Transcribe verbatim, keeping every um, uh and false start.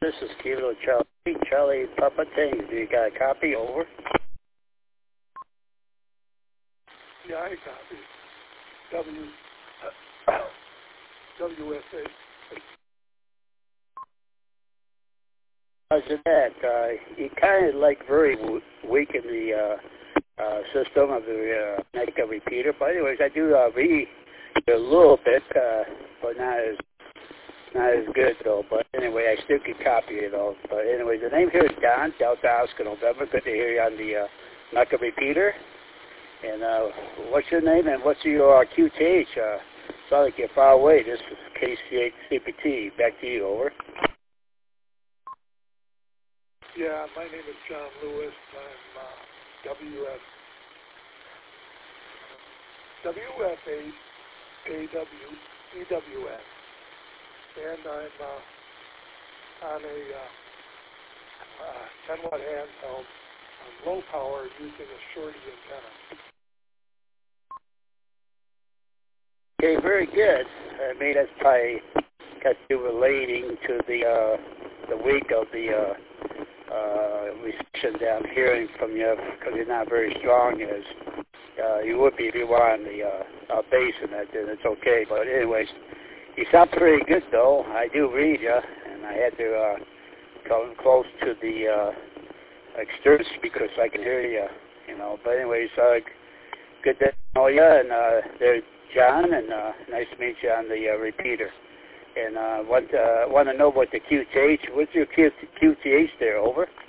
This is Kilo Charlie, Charlie Papa Tango. Do you got a copy? Over. Yeah, I copy. W, W S A. How's it that? Uh, you kind of like very w weak in the uh, uh, system of the uh, Mega repeater. But anyways, I do uh, read a little bit, uh, but not as not as good though. But anyway, I still can copy it all. But anyways, the name here is Don Delta Oscar November. Good to hear you on the uh, Mega repeater. And uh, what's your name and what's your uh, Q T H? Uh, sound like you're far away. This is K C eight C P T. Back to you. Over. Yeah, my name is John Lewis. I'm uh, W F W F eight A W E W S, and I'm uh, on a uh, uh, ten watt handheld on low power using a shorty antenna. Okay, very good. I mean, that's probably got to do relating to the uh, the week of the uh, uh, reception down hearing from you because you're not very strong as uh, you would be if you were on the uh, uh, bass and that. Then it's okay. But anyways, you sound pretty good though. I do read you, and I had to uh, come close to the uh, external speaker so I can hear you. You know. But anyways, uh, good to know you, and uh, there's John, and uh, nice to meet you on the uh, repeater. And uh, want uh, want to know about the Q T H. What's your Q T H there? Over.